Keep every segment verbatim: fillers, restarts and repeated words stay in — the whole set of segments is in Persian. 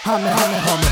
همه همه همه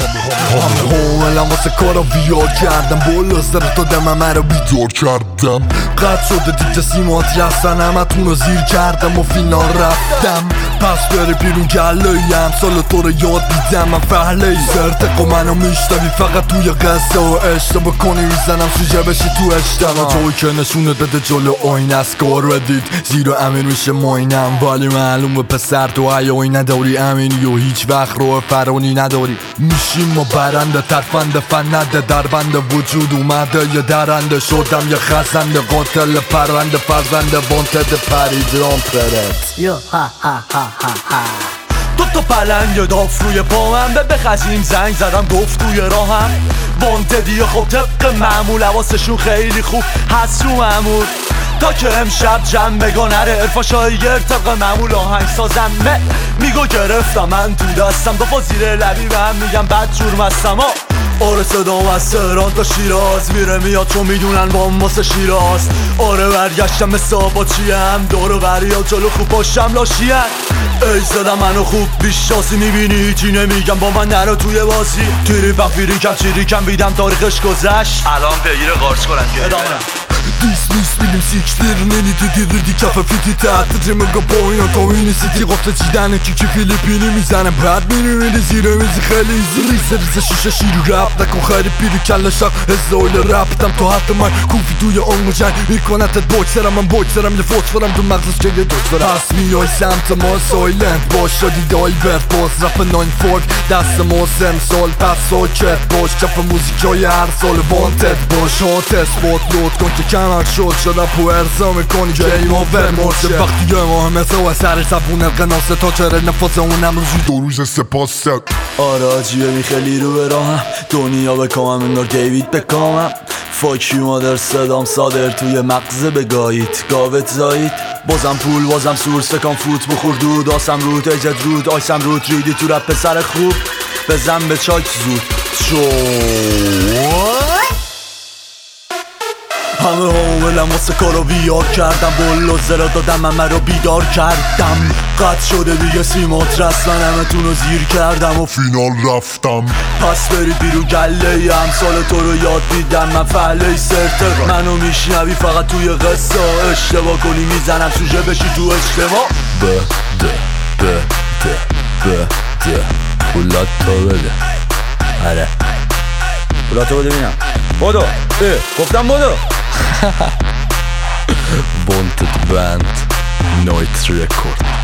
همه همه همه واسه کارا ویار کردم بالا سر دادم همه رو بیدار کردم قد شده دیگه سیمات رفتن همه تون رو زیر کردم و فینال رفتم پس بری بیرون گله‌ایم سال تو رو یاد دیدم من فهله سرتق و منو میشتوی فقط توی قصه و عشق بکنی میزنم سوژه بشی تو اشتما جایی که نشونه داده جلو آینه از کار ردید زیرا امین میشه ماینم ولی معلومه پسر تو عیایی نداری امینی و هیچ وقت رو فرانی نداری میشیم ما برنده ترفنده فنده در بند وجود اومده یه درنده شدم یه خزنده قاتل پرنده فرزنده وانتد پریدرام پرت یا ها ها ها ها ها دو تا پلنگ داف روی پاهم به بخزیم زنگ زدم گفت توی راهم وانتدی خب طبق معمول حواسشون خیلی خوب هست رو معمول تا که امشب جنبگاه نره ارفاشای گرد طبق معمول آهنگ سازم نه میگو گرفتم من تو دستم دو زیر لبی به هم میگم بد جور مستم آره صدام از تهران تا شیراز میره میاد چون میدونن با واسه شیراز آره برگشتم مثل آباچیم دورو بریا جلو خوب باشم لاشیم ای زدم منو خوب بیشناسی میبینی هیچی نمیگم با من نرو توی بازی تیری پا فیری کم چیری کم بیدم تاریخش گذشت الان بگیر قارچ کنن که ادامه Dis mis bilim siktirmeni dedirdi kafa fiti تعطیجم با اینا تا این سیتی قفل چیدنه که که فیلیپینی میزنه بعد میرونی زیره میزی خیلی ایزی ریزه ریزه شیشه شیرو رپ نکن خیلی پیری کل شق ازایل رپتم تا حتی من کوفی توی آنگو جنگ میکنتت بوکسرم من بوکسرم یه فوتفرم تو مغزش که یه دوکسرم پس میای سمت ما سایلند باش شدی دایورت باز رپ ناین فورک دست ما سم سال پس ساکت باش کف موزیکای هر سال وانتد باش هات اسپات لود کن که کمر شد شدم پو ارزا میکنی گیم آور مرشه وقتی یه ماه مثل و سر زبون قناسه تا چره نفاس اونم روزی دو روز سپاست آره عجیبه خیلی رو به راهم دنیا بکامم انگار دیوید بکامم فاکی مادر صدام صادر توی مغزه بگایید گاوت زایید بازم پول بازم سورس کام فوت بخور دود آسم رود اجد رود آیسم رود ریدی تو رپ پسر خوب بزن به چاک زود شو همه حاملم واسه کارو بیار کردم بلو زرا دادم همه رو بیدار کردم قد شده دیگه سیمات رسمن همه تون رو زیر کردم و فینال رفتم پس برید بیرون گله هم سال تو رو یاد دیدم من فعله سرتق منو میشنوی فقط توی قصه اشتباه کنی میزنم سوژه بشی تو اجتماع به ده به ده به ده پولات تو بده آره پولاتو بده بینم بودو اه گفتم بودو Wanted Band Night Record